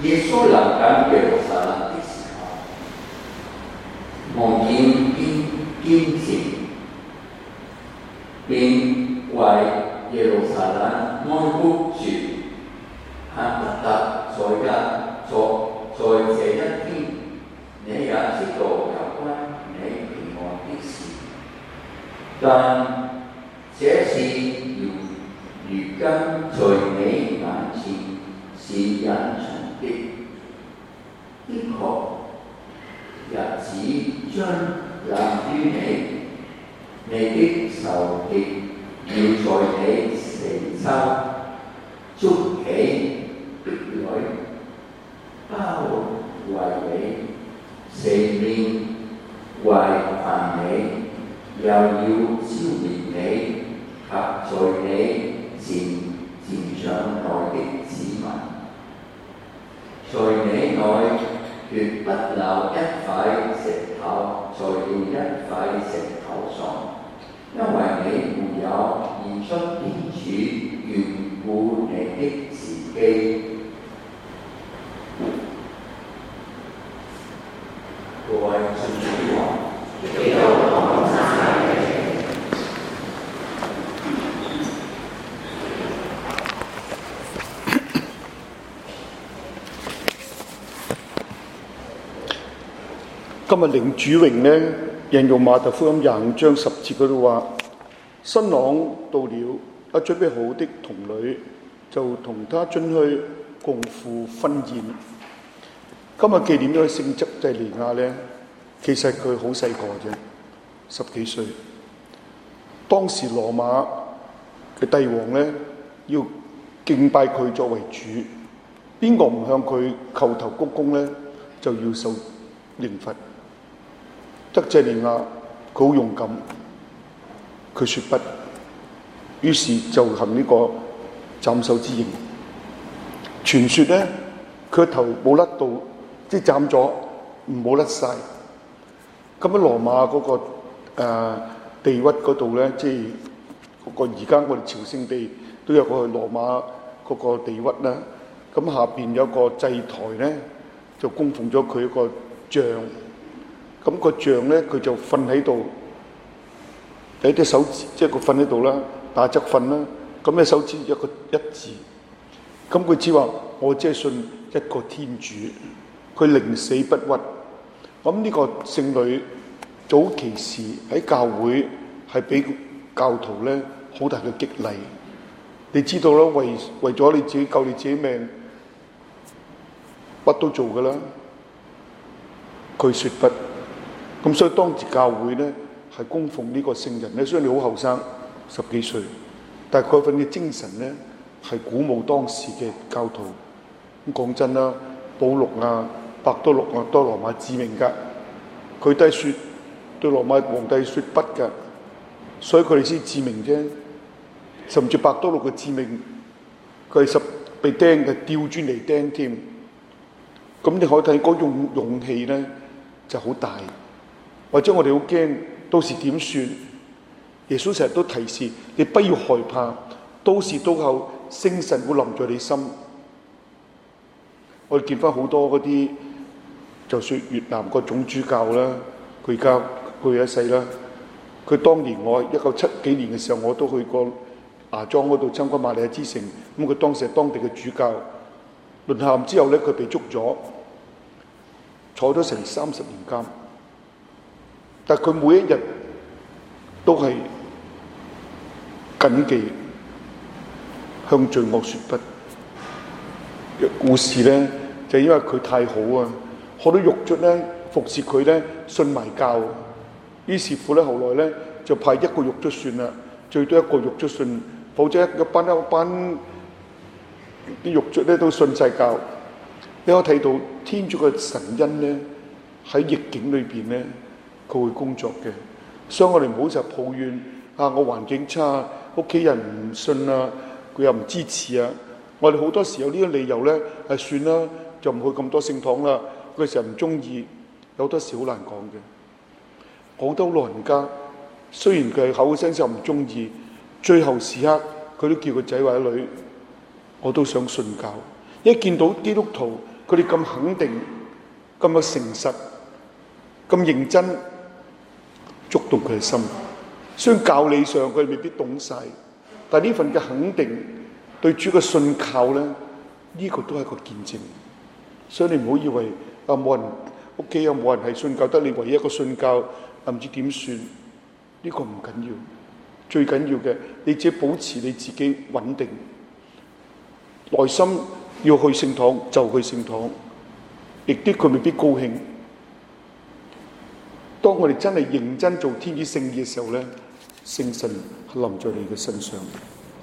耶穌臨近耶路撒冷的時候，望見堅持並為耶路撒冷哀哭說：恨不得在這一天，你也知道有關你平安的事，但這事如今在你眼前是隱藏的。的確，日子將臨於你，你的仇敵要在你四周築起壁壘，包圍你，四面圍困你，又要消滅你及在你戰場內的子民。在你內決不留一塊石頭在另一塊石頭上，因為你沒有現出天主眷顧你的時機。各位信主話，基督講晒你。 今日領主榮呢，引用馬太福音25章10節嗰度話：新郎到了，準備好的童女就同他進去共赴婚宴。今日紀念呢個聖則濟利亞呢，其實佢好細個啫，10幾歲。當時羅馬嘅帝王呢，要敬拜佢作為主，邊個唔向佢叩頭鞠躬呢，就要受刑罰。得濟利亞佢好勇敢，佢說不，於是就行呢個斬首之刑。傳說咧，佢個頭冇甩到，即係斬咗唔冇甩晒。咁喺羅馬嗰個地屈嗰度咧，即係嗰個而家我哋朝聖地都有個羅馬嗰個地屈啦。咁下邊有個祭台咧，就供奉咗佢一個像。咁個像咧，佢就瞓喺度，有隻手指，即係佢瞓喺度啦，打側瞓啦。咁隻手指一個一字，咁佢只話：我只係信一個天主，佢寧死不屈。咁呢個聖女早期時喺教會係俾教徒咧好大嘅激勵。你知道啦，為咗你自己救你自己命，乜都做噶啦。佢說不。咁所以當時教會咧係供奉呢個聖人咧，雖然你好後生10幾歲，但係佢份嘅精神咧係鼓舞當時嘅教徒。咁講真啦，保祿啊、伯多祿啊，都羅馬致命㗎，佢都係説對羅馬皇帝説不㗎，所以佢哋先致命啫。甚至伯多祿嘅致命，佢係被釘嘅，吊磚嚟釘添。咁你可以睇嗰種勇氣咧就好大。或者我哋好驚，到時點算？耶穌成日都提示你不要害怕，到時到後聖神會臨在你心。我哋見翻好多嗰啲，就算越南個總主教啦，佢而家去一世啦。佢當年我1970幾年嘅時候，我都去過芽莊嗰度參觀瑪利亞之城。咁佢當時係當地嘅主教，淪陷之後咧，佢被捉咗，坐咗成30年監。但佢每一日都係謹記向罪惡說不。故事咧就因為佢太好啊，好多獄卒咧服侍佢咧信埋教，於是乎咧後來咧就派一個獄卒算啦，最多一個獄卒信，否則一班啲獄卒咧都信晒教。你可以睇到天主嘅神恩咧喺逆境裏邊咧。佢會工作嘅，所以我哋唔好就抱怨啊！我環境差，屋企人唔信啊，佢又唔支持啊。我哋好多時有呢個理由咧，係算啦，就唔去咁多聖堂啦。佢成日唔中意，有好多時好難講嘅。好多老人家雖然佢口聲就唔中意，最後時刻佢都叫個仔或者女，我都想信教。一見到基督徒佢哋咁肯定、咁有誠實、咁認真，觸動佢嘅心。雖然教理上佢哋未必懂晒，但係呢份嘅肯定對主嘅信靠咧，呢個都係一個見證。所以你唔好以為冇人屋企有冇人係信教得你唯一一個信教，唔知點算？呢個唔緊要，最緊要嘅你只要保持你自己穩定，內心要去聖堂就去聖堂，亦啲佢未必高興。當我哋真係認真做天主聖意嘅時候咧，聖神係臨在你嘅身上。